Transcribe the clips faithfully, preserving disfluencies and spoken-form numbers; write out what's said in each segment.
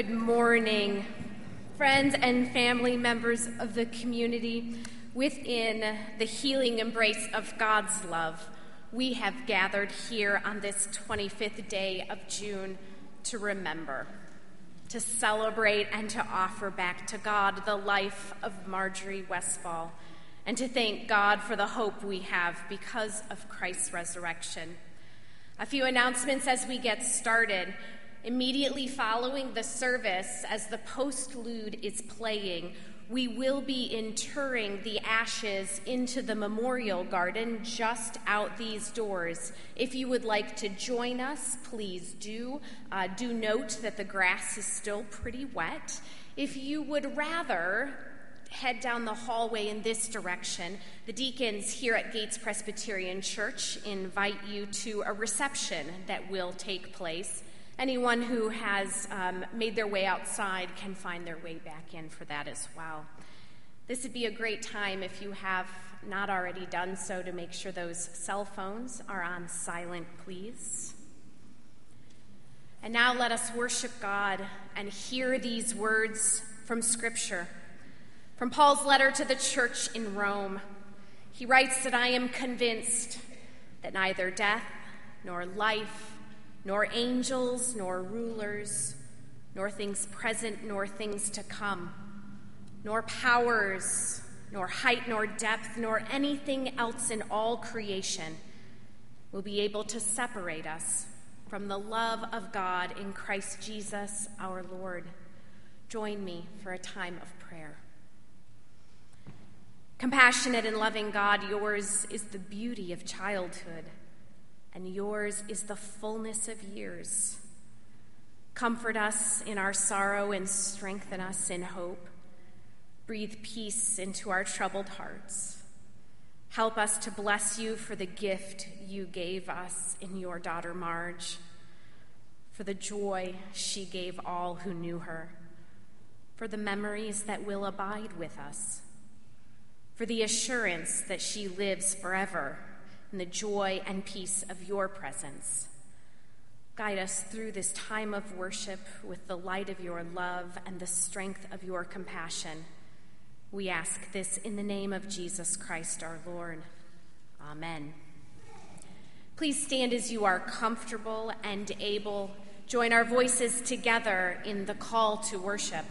Good morning, friends and family members of the community. Within the healing embrace of God's love, we have gathered here on this twenty-fifth day of June to remember, to celebrate, and to offer back to God the life of Marjorie Westfall, and to thank God for the hope we have because of Christ's resurrection. A few announcements as we get started. Immediately following the service, as the postlude is playing, we will be interring the ashes into the memorial garden just out these doors. If you would like to join us, please do. Uh, do note that the grass is still pretty wet. If you would rather head down the hallway in this direction, the deacons here at Gates Presbyterian Church invite you to a reception that will take place. Anyone who has um, made their way outside can find their way back in for that as well. This would be a great time, if you have not already done so, to make sure those cell phones are on silent, please. And now let us worship God and hear these words from Scripture. From Paul's letter to the church in Rome, he writes that I am convinced that neither death nor life, nor angels, nor rulers, nor things present, nor things to come, nor powers, nor height, nor depth, nor anything else in all creation will be able to separate us from the love of God in Christ Jesus our Lord. Join me for a time of prayer. Compassionate and loving God, yours is the beauty of childhood, and yours is the fullness of years. Comfort us in our sorrow and strengthen us in hope. Breathe peace into our troubled hearts. Help us to bless you for the gift you gave us in your daughter Marge, for the joy she gave all who knew her, for the memories that will abide with us, for the assurance that she lives forever in the joy and peace of your presence. Guide us through this time of worship with the light of your love and the strength of your compassion. We ask this in the name of Jesus Christ our Lord. Amen. Please stand as you are comfortable and able. Join our voices together in the call to worship.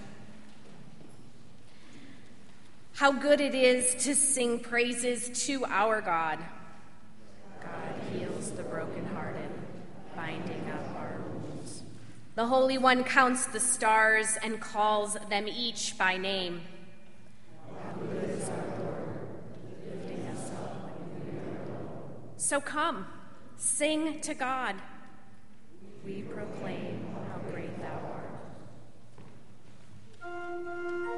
How good it is to sing praises to our God. God heals the brokenhearted, binding up our wounds. The Holy One counts the stars and calls them each by name. How good is our Lord, lifting us up when we are low. So come, sing to God. We proclaim how great thou art.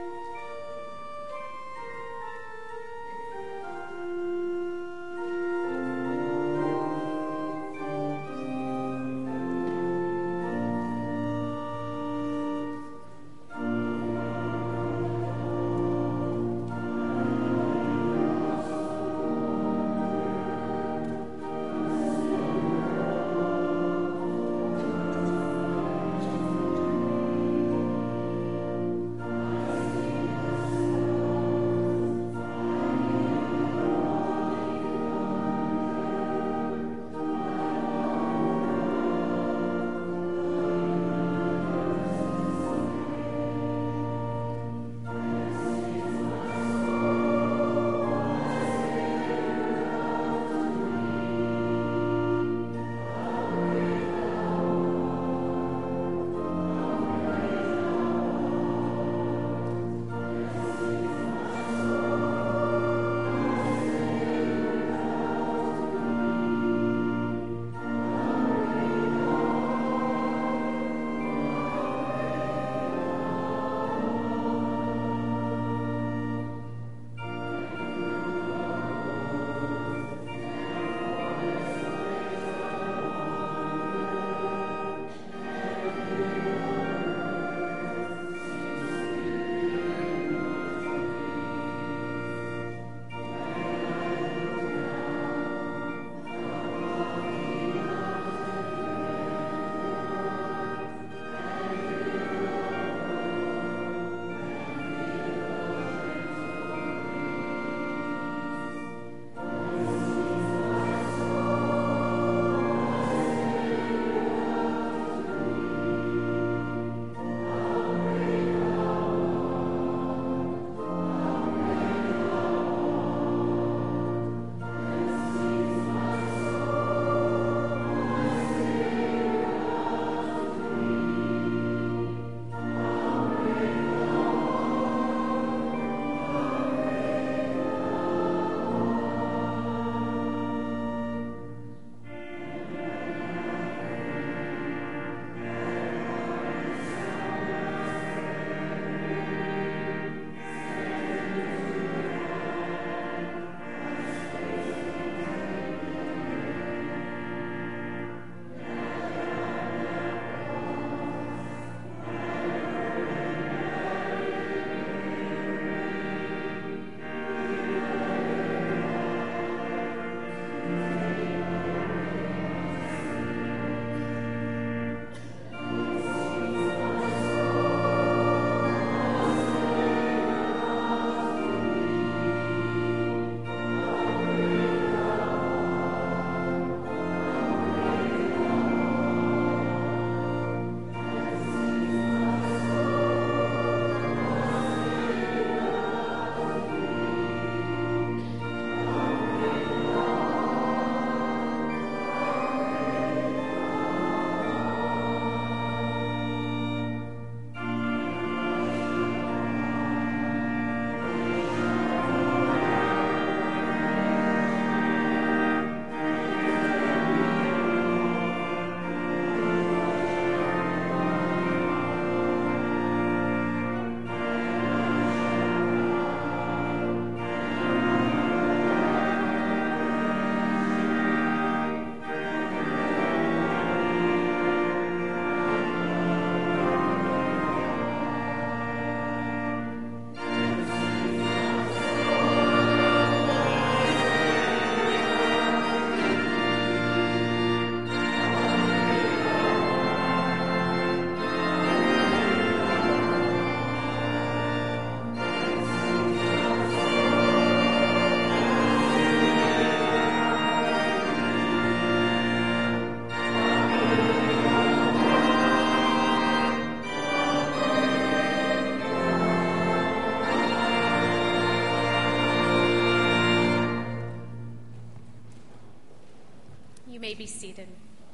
may be seated.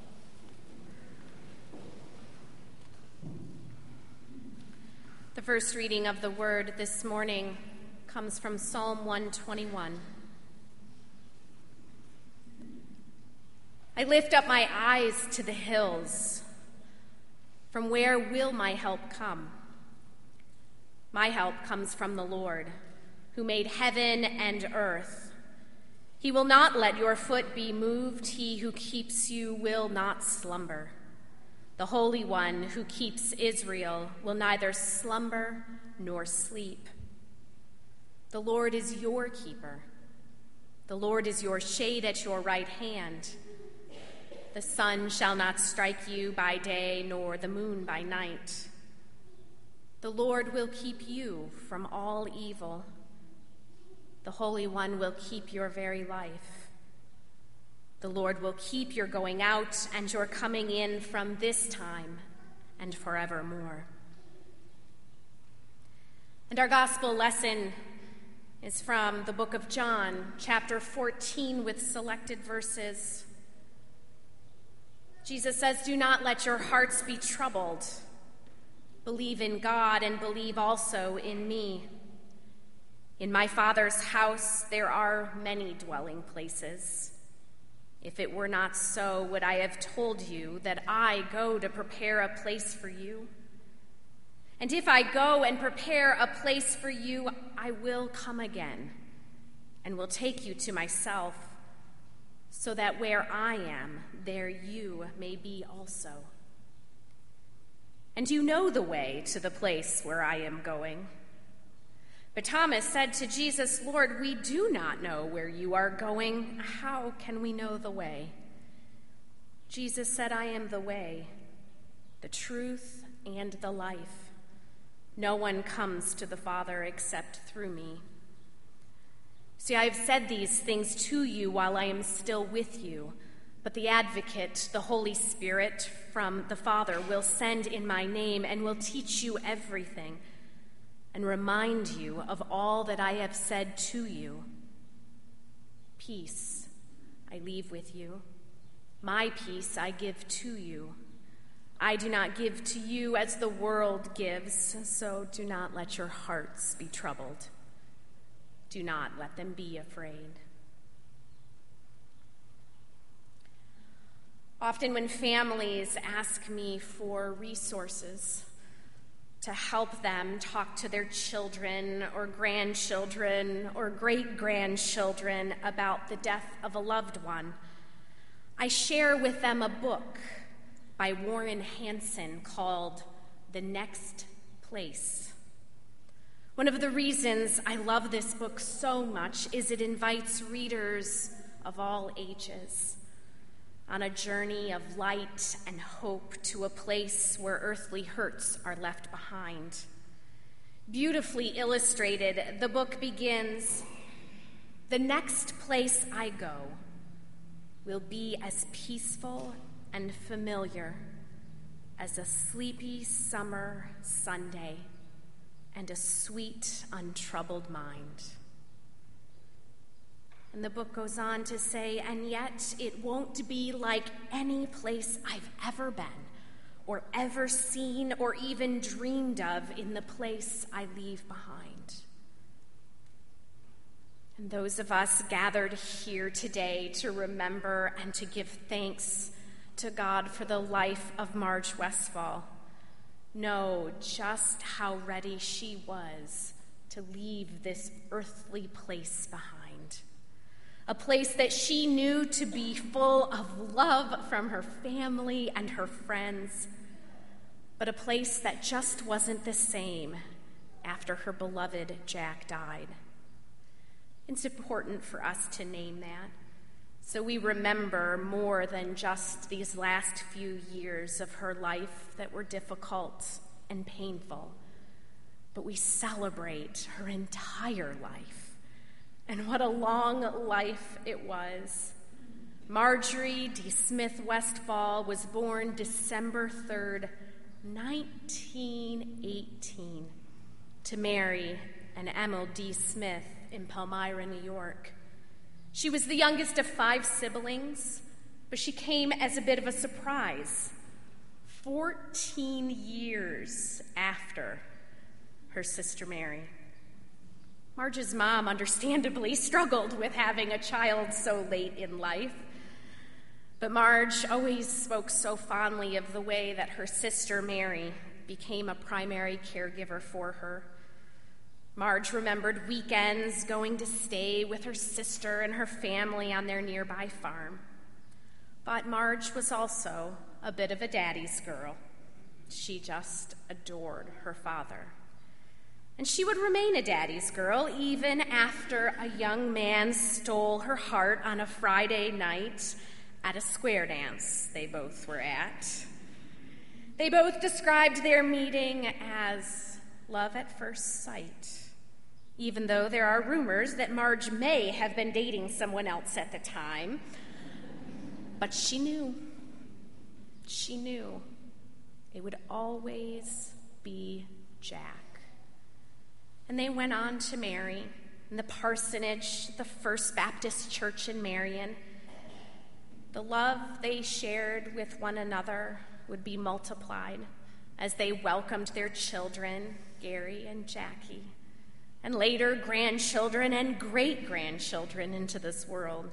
The first reading of the word this morning comes from Psalm one twenty-one. I lift up my eyes to the hills. From where will my help come? My help comes from the Lord, who made heaven and earth. He will not let your foot be moved. He who keeps you will not slumber. The Holy One who keeps Israel will neither slumber nor sleep. The Lord is your keeper. The Lord is your shade at your right hand. The sun shall not strike you by day, nor the moon by night. The Lord will keep you from all evil. The Holy One will keep your very life. The Lord will keep your going out and your coming in from this time and forevermore. And our gospel lesson is from the book of John, chapter fourteen, with selected verses. Jesus says, "Do not let your hearts be troubled. Believe in God and believe also in me. In my Father's house there are many dwelling places. If it were not so, would I have told you that I go to prepare a place for you? And if I go and prepare a place for you, I will come again and will take you to myself, so that where I am, there you may be also. And you know the way to the place where I am going." But Thomas said to Jesus, "Lord, we do not know where you are going. How can we know the way?" Jesus said, "I am the way, the truth, and the life. No one comes to the Father except through me. See, I have said these things to you while I am still with you. But the Advocate, the Holy Spirit from the Father, will send in my name and will teach you everything and remind you of all that I have said to you. Peace I leave with you. My peace I give to you. I do not give to you as the world gives, so do not let your hearts be troubled. Do not let them be afraid." Often when families ask me for resources to help them talk to their children or grandchildren or great-grandchildren about the death of a loved one, I share with them a book by Warren Hansen called The Next Place. One of the reasons I love this book so much is it invites readers of all ages on a journey of light and hope to a place where earthly hurts are left behind. Beautifully illustrated, the book begins, "The next place I go will be as peaceful and familiar as a sleepy summer Sunday and a sweet, untroubled mind." And the book goes on to say, "And yet it won't be like any place I've ever been or ever seen or even dreamed of in the place I leave behind." And those of us gathered here today to remember and to give thanks to God for the life of Marge Westfall know just how ready she was to leave this earthly place behind. A place that she knew to be full of love from her family and her friends, but a place that just wasn't the same after her beloved Jack died. It's important for us to name that, so we remember more than just these last few years of her life that were difficult and painful, but we celebrate her entire life. And what a long life it was. Marjorie D. Smith Westfall was born December third, nineteen eighteen, to Mary and Emil D. Smith in Palmyra, New York. She was the youngest of five siblings, but she came as a bit of a surprise, fourteen years after her sister Mary. Marge's mom understandably struggled with having a child so late in life, but Marge always spoke so fondly of the way that her sister Mary became a primary caregiver for her. Marge remembered weekends going to stay with her sister and her family on their nearby farm. But Marge was also a bit of a daddy's girl. She just adored her father. And she would remain a daddy's girl even after a young man stole her heart on a Friday night at a square dance they both were at. They both described their meeting as love at first sight, even though there are rumors that Marge may have been dating someone else at the time. But she knew, she knew it would always be Jack. And they went on to marry in the parsonage, the First Baptist Church in Marion. The love they shared with one another would be multiplied as they welcomed their children, Gary and Jackie, and later grandchildren and great-grandchildren into this world.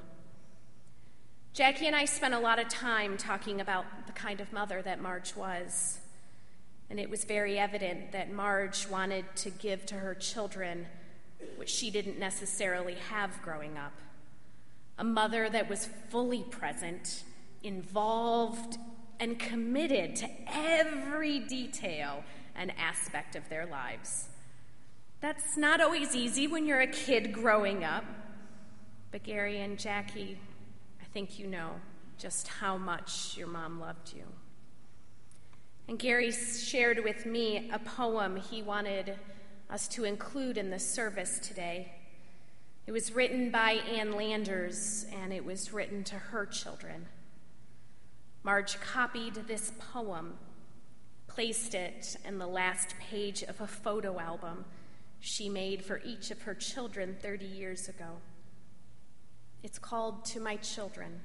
Jackie and I spent a lot of time talking about the kind of mother that Marge was. And it was very evident that Marge wanted to give to her children what she didn't necessarily have growing up. A mother that was fully present, involved, and committed to every detail and aspect of their lives. That's not always easy when you're a kid growing up. But Gary and Jackie, I think you know just how much your mom loved you. And Gary shared with me a poem he wanted us to include in the service today. It was written by Ann Landers, and it was written to her children. Marge copied this poem, placed it in the last page of a photo album she made for each of her children thirty years ago. It's called To My Children.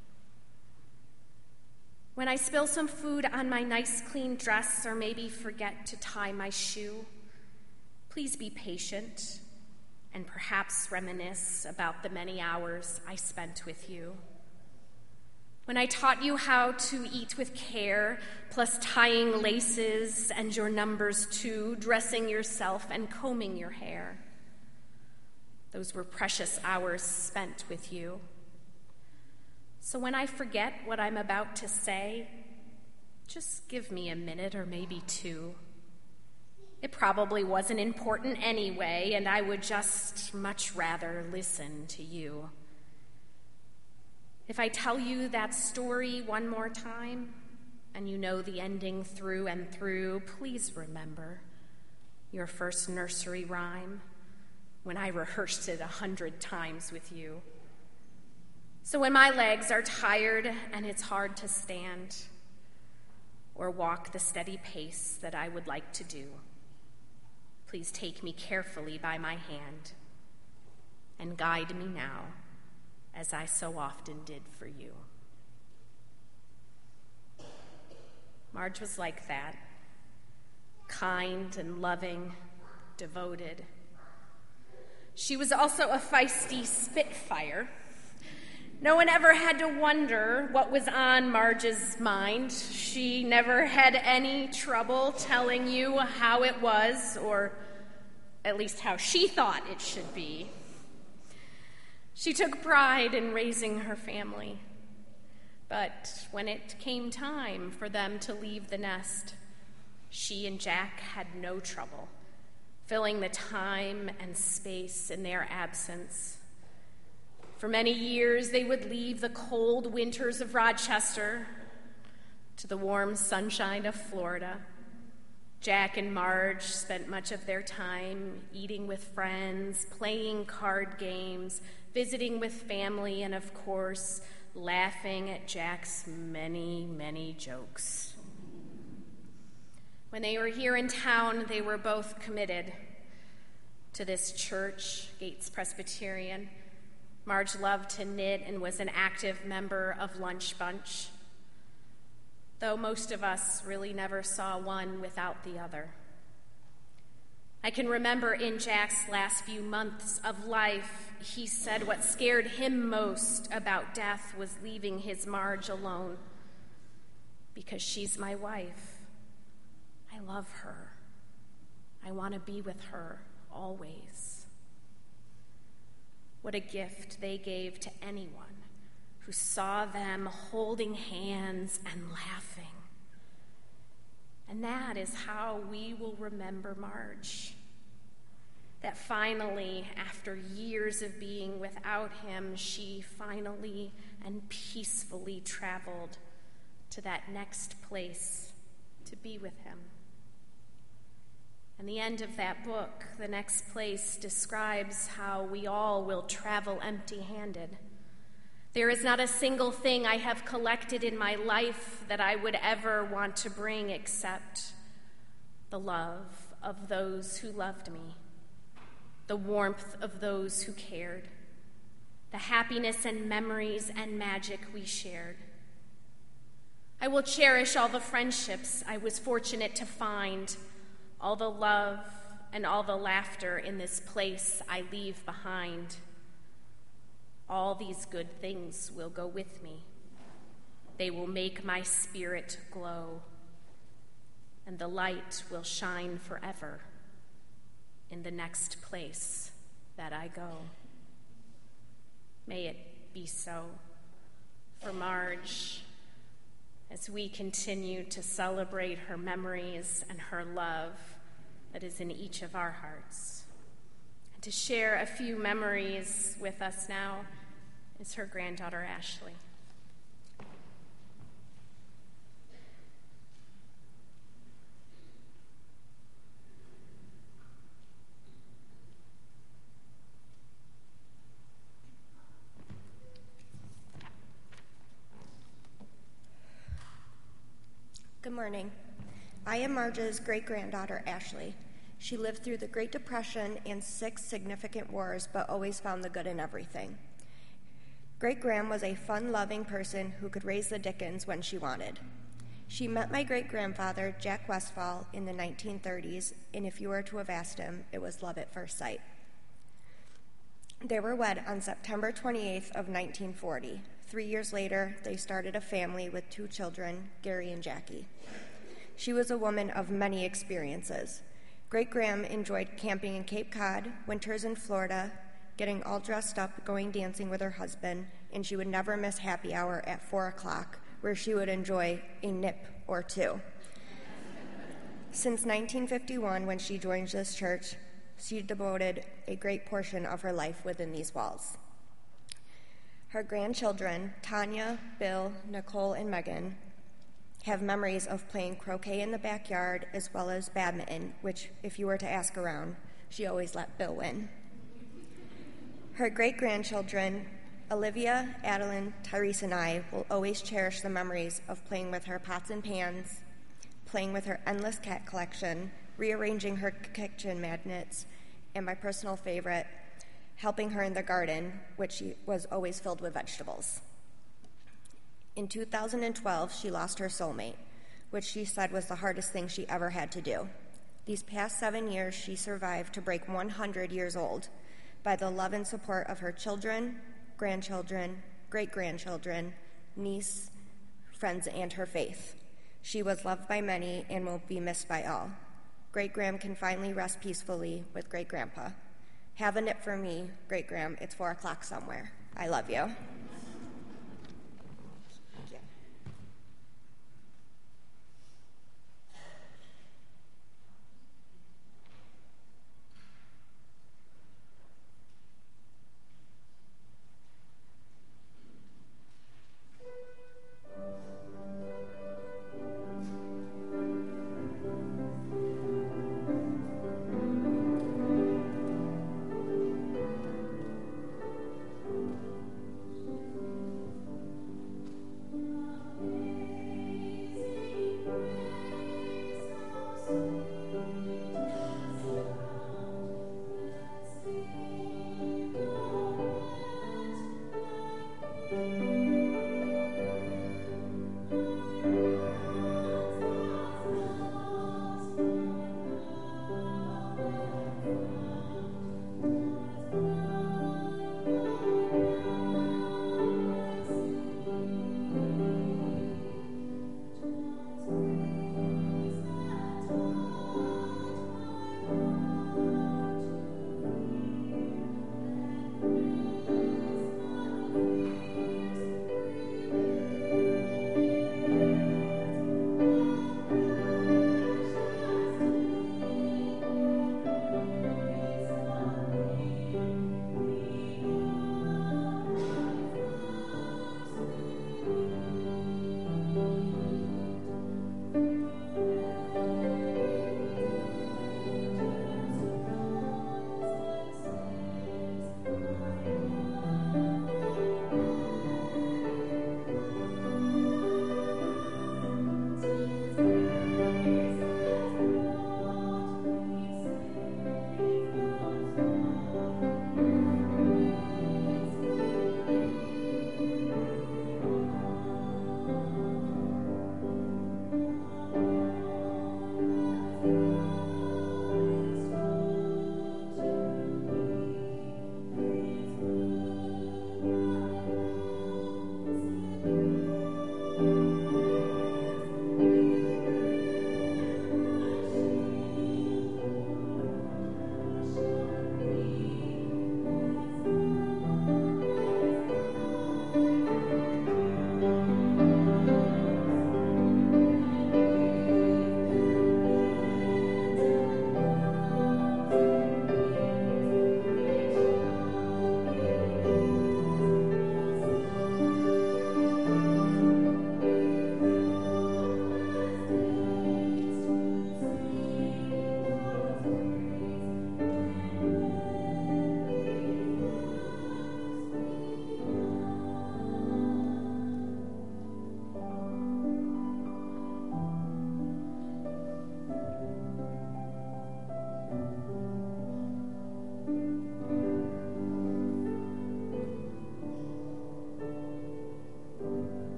When I spill some food on my nice clean dress or maybe forget to tie my shoe, please be patient and perhaps reminisce about the many hours I spent with you. When I taught you how to eat with care, plus tying laces and your numbers too, dressing yourself and combing your hair. Those were precious hours spent with you. So when I forget what I'm about to say, just give me a minute or maybe two. It probably wasn't important anyway, and I would just much rather listen to you. If I tell you that story one more time, and you know the ending through and through, please remember your first nursery rhyme when I rehearsed it a hundred times with you. So when my legs are tired and it's hard to stand or walk the steady pace that I would like to do, please take me carefully by my hand and guide me now as I so often did for you. Marge was like that, kind and loving, devoted. She was also a feisty spitfire. No one ever had to wonder what was on Marge's mind. She never had any trouble telling you how it was, or at least how she thought it should be. She took pride in raising her family, but when it came time for them to leave the nest, she and Jack had no trouble filling the time and space in their absence. For many years, they would leave the cold winters of Rochester to the warm sunshine of Florida. Jack and Marge spent much of their time eating with friends, playing card games, visiting with family, and of course, laughing at Jack's many, many jokes. When they were here in town, they were both committed to this church, Gates Presbyterian, Marge loved to knit and was an active member of Lunch Bunch, though most of us really never saw one without the other. I can remember in Jack's last few months of life, he said what scared him most about death was leaving his Marge alone, because she's my wife. I love her. I want to be with her always. What a gift they gave to anyone who saw them holding hands and laughing. And that is how we will remember Marge. That finally, after years of being without him, she finally and peacefully traveled to that next place to be with him. And the end of that book, The Next Place, describes how we all will travel empty-handed. There is not a single thing I have collected in my life that I would ever want to bring except the love of those who loved me, the warmth of those who cared, the happiness and memories and magic we shared. I will cherish all the friendships I was fortunate to find, all the love and all the laughter in this place I leave behind. All these good things will go with me. They will make my spirit glow, and the light will shine forever in the next place that I go. May it be so for Marge as we continue to celebrate her memories and her love that is in each of our hearts. And to share a few memories with us now is her granddaughter, Ashley. Good morning. I am Marge's great-granddaughter, Ashley. She lived through the Great Depression and six significant wars, but always found the good in everything. Great-Gram was a fun-loving person who could raise the dickens when she wanted. She met my great-grandfather, Jack Westfall, in the nineteen thirties, and if you were to have asked him, it was love at first sight. They were wed on September twenty-eighth of nineteen forty. Three years later, they started a family with two children, Gary and Jackie. She was a woman of many experiences. Great-Gram enjoyed camping in Cape Cod, winters in Florida, getting all dressed up, going dancing with her husband, and she would never miss happy hour at four o'clock, where she would enjoy a nip or two. Since nineteen fifty-one, when she joined this church, she devoted a great portion of her life within these walls. Her grandchildren, Tanya, Bill, Nicole, and Megan, have memories of playing croquet in the backyard as well as badminton, which, if you were to ask around, she always let Bill win. Her great-grandchildren, Olivia, Adeline, Tyrese, and I will always cherish the memories of playing with her pots and pans, playing with her endless cat collection, rearranging her kitchen magnets, and my personal favorite, helping her in the garden, which was always filled with vegetables. In two thousand twelve, she lost her soulmate, which she said was the hardest thing she ever had to do. These past seven years, she survived to break one hundred years old by the love and support of her children, grandchildren, great-grandchildren, niece, friends, and her faith. She was loved by many and will be missed by all. Great-Gram can finally rest peacefully with Great-Grandpa. Have a nip for me, Great-Gram. It's four o'clock somewhere. I love you. Thank you.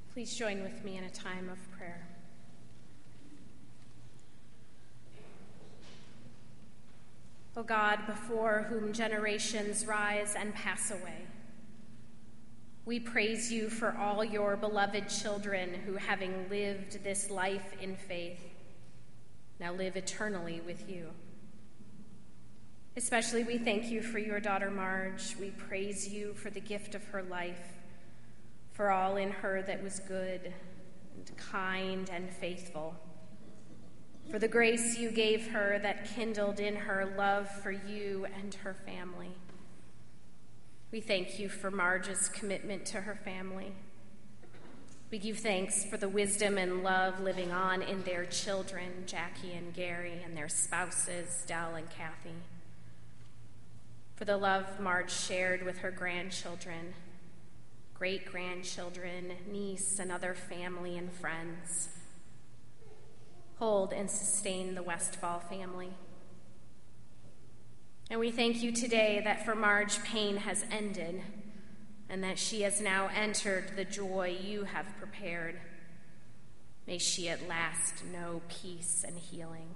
Please join with me in a time of prayer. O God, before whom generations rise and pass away, we praise you for all your beloved children who, having lived this life in faith, now live eternally with you. Especially we thank you for your daughter Marge. We praise you for the gift of her life, for all in her that was good and kind and faithful, for the grace you gave her that kindled in her love for you and her family. We thank you for Marge's commitment to her family. We give thanks for the wisdom and love living on in their children, Jackie and Gary, and their spouses, Dell and Kathy. For the love Marge shared with her grandchildren, great-grandchildren, niece, and other family and friends. Hold and sustain the Westfall family. And we thank you today that for Marge, pain has ended, and that she has now entered the joy you have prepared. May she at last know peace and healing.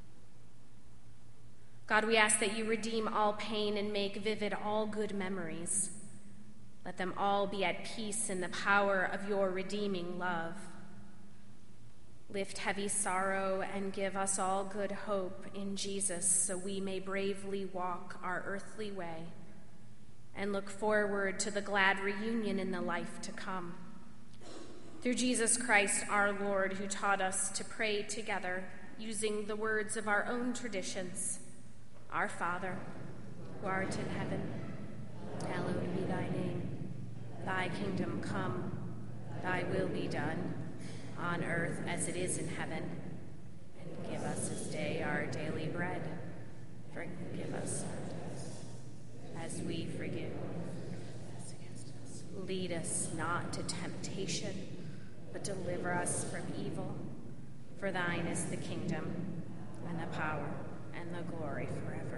God, we ask that you redeem all pain and make vivid all good memories. Let them all be at peace in the power of your redeeming love. Lift heavy sorrow and give us all good hope in Jesus, so we may bravely walk our earthly way and look forward to the glad reunion in the life to come. Through Jesus Christ, our Lord, who taught us to pray together using the words of our own traditions. Our Father, who art in heaven, hallowed be thy name. Thy kingdom come, thy will be done, on earth as it is in heaven. And give us this day our daily bread. Forgive us our debts, as we forgive those against us. Lead us not to temptation, but deliver us from evil. For thine is the kingdom, and the power, and the glory forever.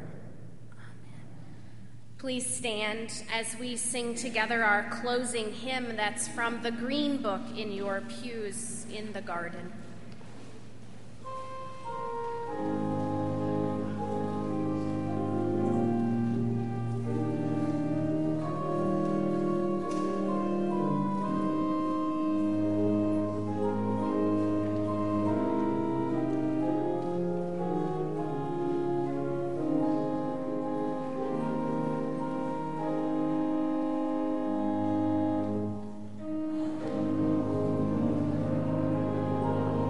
Please stand as we sing together our closing hymn that's from the Green Book in your pews in the garden. Thank you.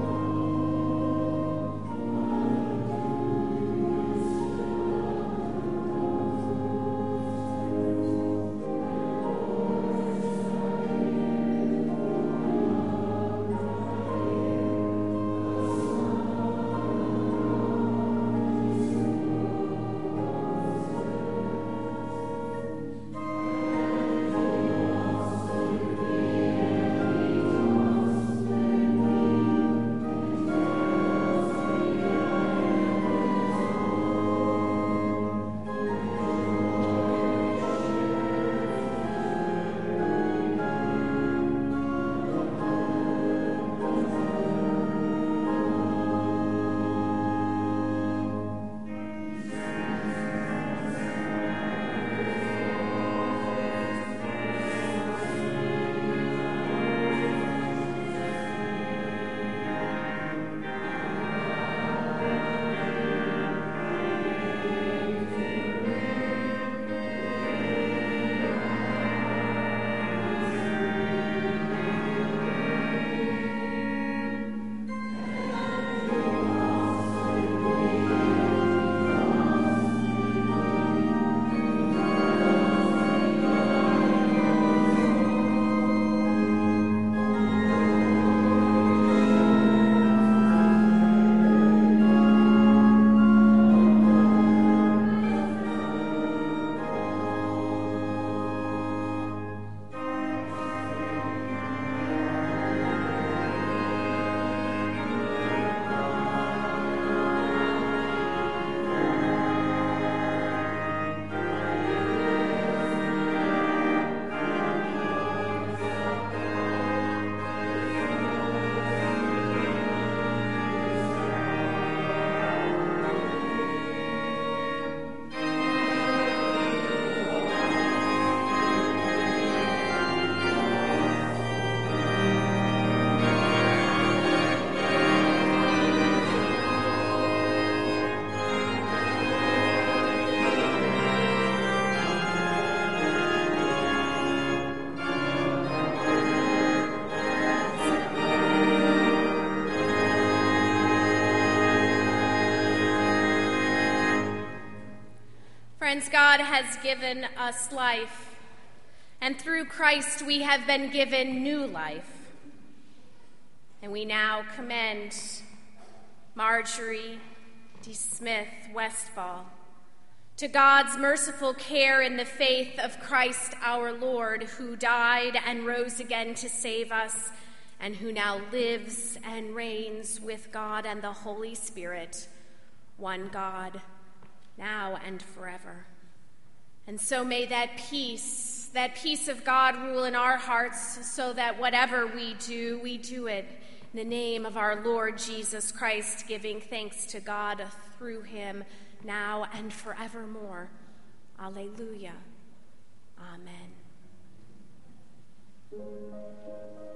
Friends, God has given us life, and through Christ we have been given new life. And we now commend Marjorie D. Smith Westfall to God's merciful care in the faith of Christ our Lord, who died and rose again to save us, and who now lives and reigns with God and the Holy Spirit, one God, now and forever. And so may that peace, that peace of God rule in our hearts, so that whatever we do, we do it in the name of our Lord Jesus Christ, giving thanks to God through him now and forevermore. Alleluia. Amen.